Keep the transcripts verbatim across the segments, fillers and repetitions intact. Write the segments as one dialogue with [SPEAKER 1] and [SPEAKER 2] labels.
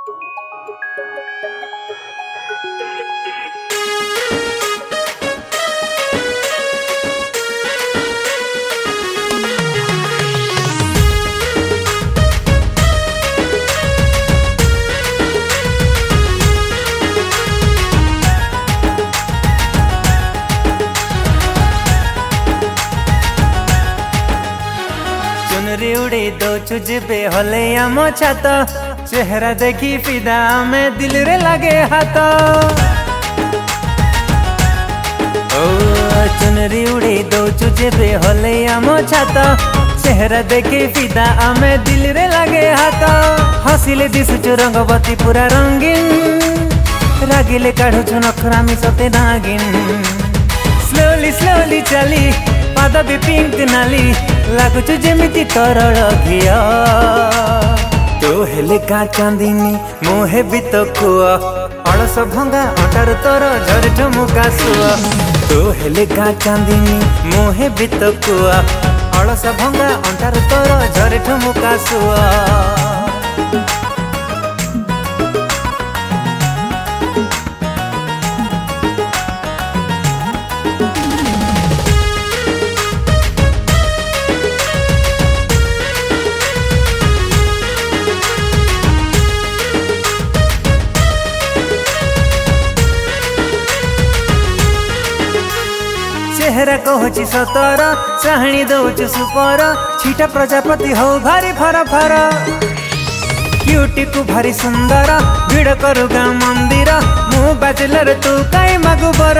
[SPEAKER 1] चुनरी उड़े दौचु जेबे हले आम छात चेहरा देखी फिदा में दिल रे लगे हाथ। ओ चुनरी उड़े दौचु जेबे हले आम छात चेहरा देखी फिदा में दिल रे लगे हाथ। हसिले दिशुचु रंगवती पूरा रंगीन रागिले काढ़ुछु नखरा मिसते नागिन। स्लोली स्लोली चली पाद भी पिंक नाली लगुचु जेमिति तरल घिया। तो हेले का चांदिनी मुहे बित कुआ अलस भंगा अटार तोर झरे ठमुका सुआ। तो हेले का चांदिनी मुहे बित कुआ अलस भंगा अटार तोर झरे ठमुका सुआ। चेहरा कहूची सतर चाहणी दौचु सुपर छिटा प्रजापति हो भारी फर फर। क्यूटी को भारी सुंदर भिड़ करुगा मंदिर मु बैचलर तू कई मागु बर।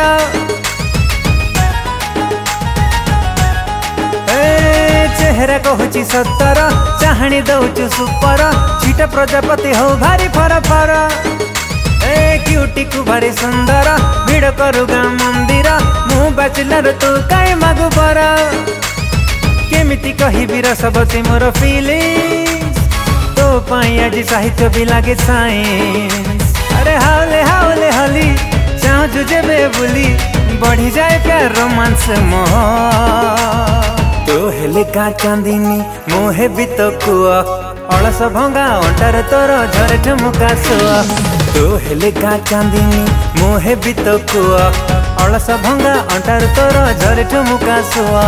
[SPEAKER 1] चेहरा कहूची सतर चाहणी दौचु सुपर छिटा प्रजापति हो भारी फर फर। क्यूटी को भारी सुंदर भिड़ करुगा मंदिर मु बैचलर तू कई मागु बर। केमिति कहिबी रसवती मोर फीलिंग्स तो पाई आज साहित्य भी लागे साइंस। अरे हावले हावले हली चाहूँ जेबे बुली बढ़ी जाए प्यार रोमांस मोह। तो हेले का चांदिनी मुहे बित कुआ अलस भंगा अंटार तोर झरे ठमुका सुआ। तो हेले का चांदिनी मुहे बित कुआ अलस भंगा अंटार तोर झरे ठमुका सुआ।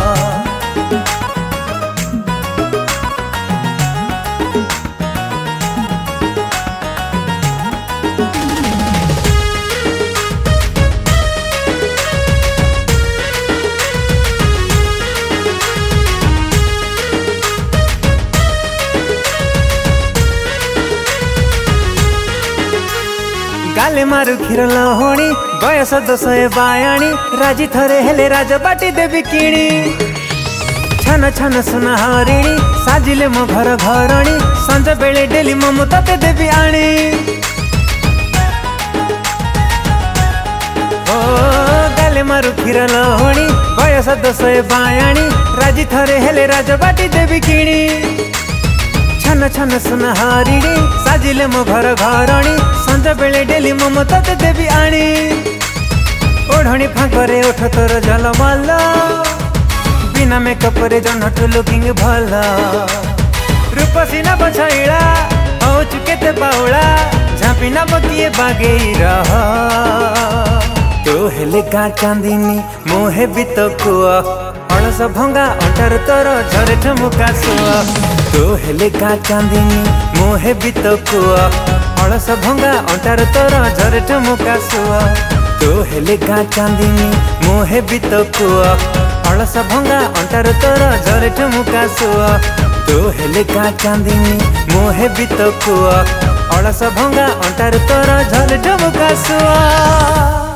[SPEAKER 1] गाले मारु खीर लहोणी बयस दशे बायाणी राजी थरे हेले राज बाटी देवी किणी। छन छन सुना हरिणी साजिले मो घर घरणी संज बेले डेली मो तते देवी आणी। ओ गाले मारु खीर लहोणी बयस दशे बायाणी राजी थरे हेले राज बाटी देवी किणी। छन छन सुना हरिणी साजिले मो घर घरणी संज बेले डेली मो तते देवी आणी। ओढ़णी फांकरे ओठ तोर झलमल बिना मेकअप रे जनठु लुकिंग भल। रूप सीना बछैला हौचु केते बाउला झांपी ना बकिए बागेई रह। तो हेले का चांदिनी मुहे बित कुआ अलस भंगा अंटार तोर झरे ठमुका सुआ। तो हेले का चांदिनी मुहे बित कुआ अलस भंगा अंटार तोर झरे ठमुका सुआ। तो हेले का चांदिनी मुहे बित कुआ अलस भंगा अंटार तोर झरे ठमुका सुआ। तो हेले का चांदिनी मुहे बित कुआ अलस भंगा अंटार तोर झरे ठमुका सुआ।